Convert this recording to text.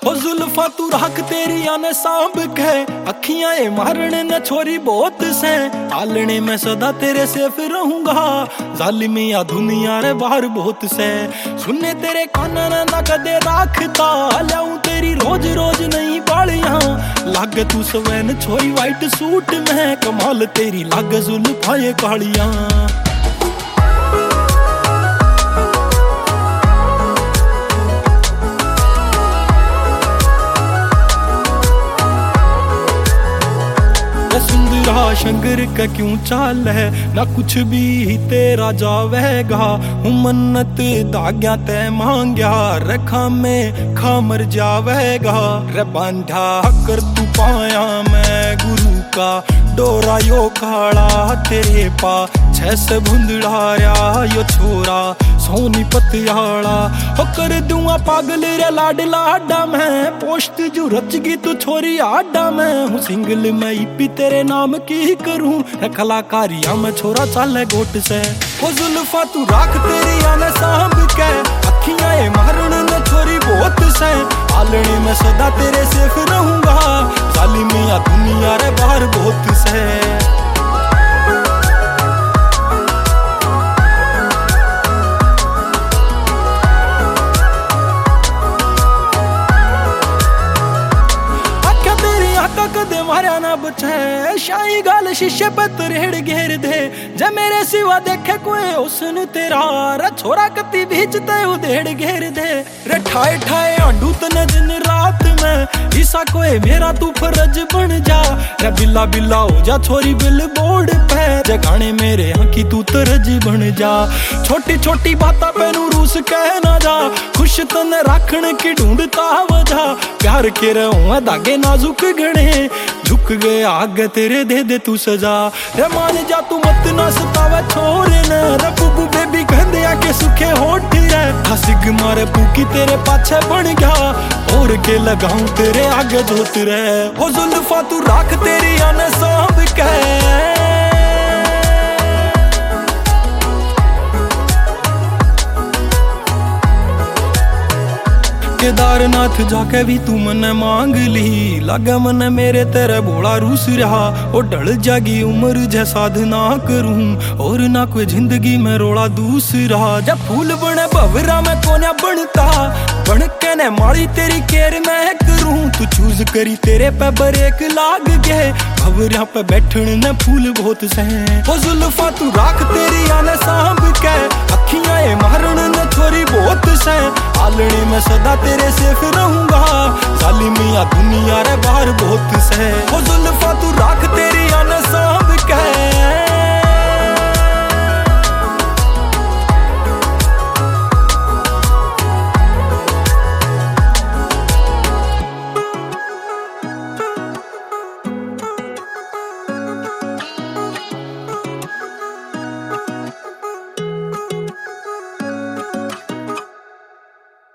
हो जुल्फा तू रख तेरी आने सांभ के, अखियां ये मारने न छोरी बहुत से, आलने में सदा तेरे सेफ रहूंगा, जालिमिया दुनिया रे बाहर बहुत से। सुनने तेरे काना ना कदे राखता, लाऊं तेरी रोज रोज नहीं बालियां, लागे तू सवैन छोरी वाइट सूट में, कमाल तेरी लागे जुल्फा ये कालियां। सुंदरा शंकर का क्यों चाल है, ना कुछ भी तेरा जावेगा, हूँ मन्नत दाग्या ते मांग्या, रखा में खामर जावेगा, रे बांधा कर तू पाया मैं गुरु का, डोरा यो काला तेरे पा, छे भुंदड़ाया यो छोरा सोनी पतियाला, हो कर दूंगा पागल रे लाडला आडा मैं, पोस्ट जो रचगी तू छोरी आडा मैं, हूँ सिंगल मैं ईपी तेरे नाम की करूं, कलाकारिया में छोरा चाले गोट से। हो जुल्फा तू राख तेरी आने सांभ के, अखियां ये मारन न छोरी बहुत से, आलने में सदा तेरे सेफ रहूंगा, जालिमिया दुनिया रे बाहर बहुत से। कदे मारा ना बचे, शाही गाल शीशे पे तरेड़ घेर दे, जे मेरे सिवा देखे कोई हुस्न तेरा, रे छोरा कती भीजते उधेड़ घेर दे, रे ठाए ठाए आंडू तने दिन रात में, ईसा कोई मेरा तू फर्ज बन जा, रे बिल्ला बिल्ला हो जा छोरी बिल बोर्ड पे, जे गाने मेरे आंखी तू तरज बन जा, छोटी छोटी बाता पे नू रूस कह ना जा, खुश तने राखण की ढूंढता वजह, प्यार के रहूं धागे नाजुक गणे, झुक गए आगे तेरे दे दे तू सजा, रे मान जा तू मत ना सतावे छोरे ने, रे बुबू बेबी कहंदे आके सुखे होठ रे, हसिग मारे पूकी तेरे पाछे बन गया, और के लगाऊं तेरे आगे धोत रे। हो जुल्फा तू राख तेरी आने सांभ के, केदारनाथ जाके भी तू मने मांग ली, लगे मने मेरे तेरे भोला रूस रहा, ओ ढल जागी उम्र जे साधना करूं, और ना कोई जिंदगी में रोड़ा दूसरा, जब फूल बने भवरा में कोन्या बनता, बन के ने मारी तेरी केर मैं करूं, तू चूज करी तेरे पे ब्रेक लाग गए, भवरा पे बैठन ने फूल बहुत से। हो जुल्फा तू राख तेरी आने सांभ के, अखियां ये मारन ने छोरी बहुत से, आलने में सदा तेरे सेफ रहूंगा, जालिमिया दुनिया रे बाहर बहुत से। हो जुल्फा तू राख तेरी आने सांभ के।